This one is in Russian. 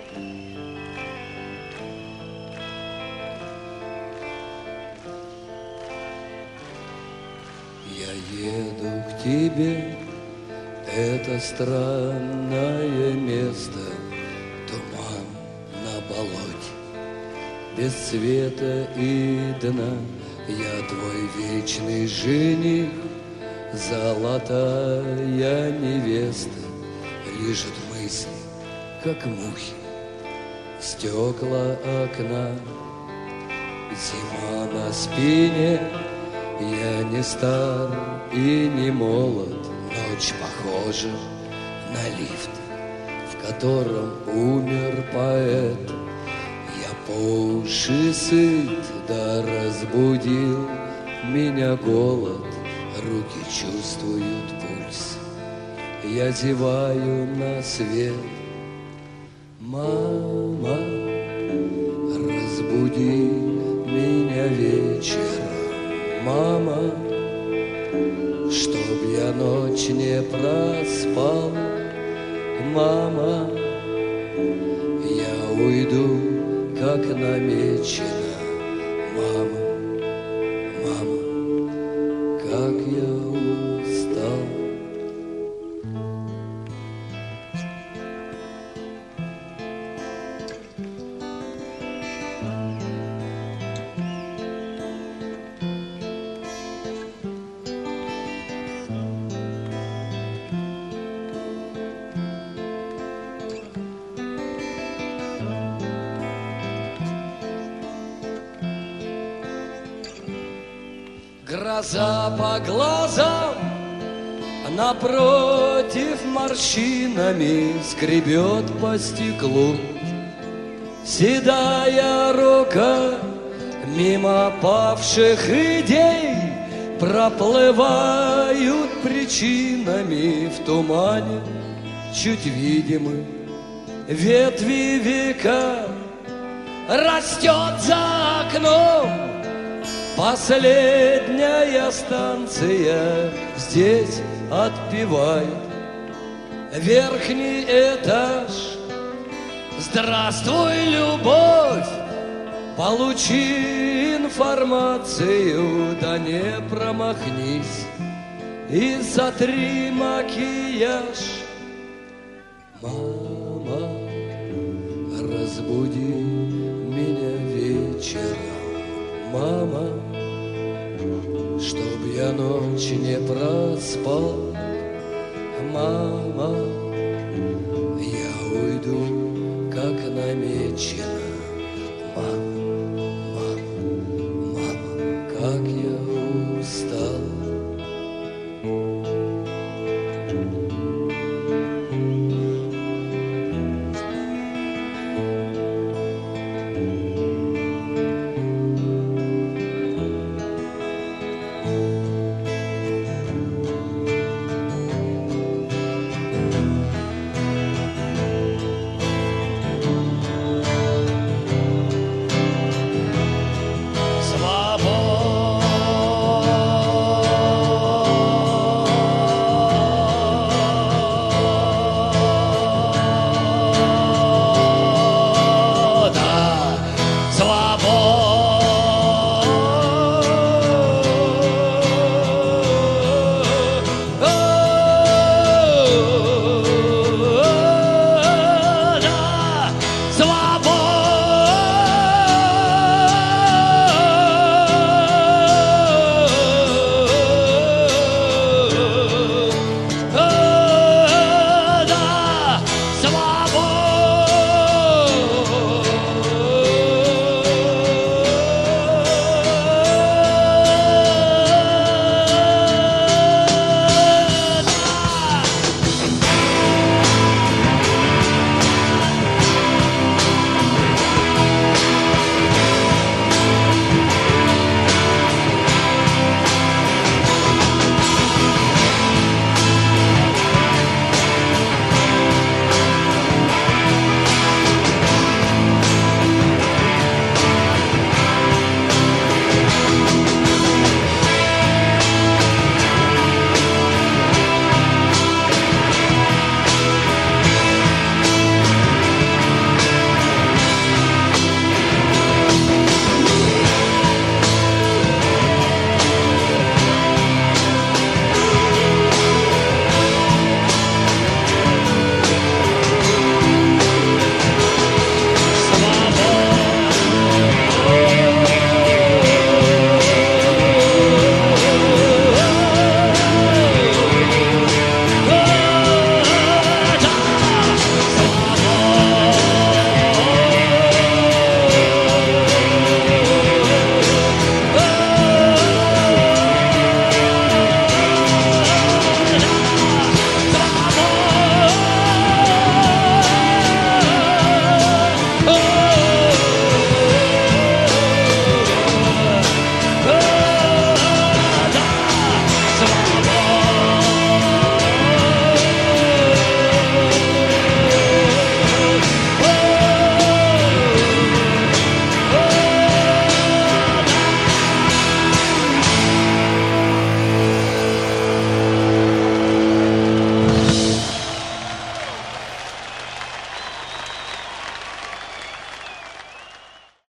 Я еду к тебе, это странное место, туман на болоте, без света и дна. Я твой вечный жених, золотая невеста. Лижет мысли, как мухи, стекла окна. Зима на спине, я не стар и не молод. Ночь похожа на лифт, в котором умер поэт. Я по уши сыт, да разбудил меня голод. Руки чувствуют пульс, я зеваю на свет. Мама, разбуди меня вечером. Мама, чтоб я ночь не проспал. Мама, я уйду, как намечено. Мама, мама, как я устал. Гроза по глазам, напротив морщинами скребет по стеклу. Седая рука мимо павших идей проплывают причинами в тумане, чуть видимы ветви века. Растет за окном последняя станция, здесь отпевает верхний этаж. Здравствуй, любовь, получи информацию, да не промахнись и сотри макияж. Мама, разбуди меня вечером. Мама, чтоб я ночь не проспал. Мама, я уйду, как намечено. Мама, мама, мама, как я устал. Свобода!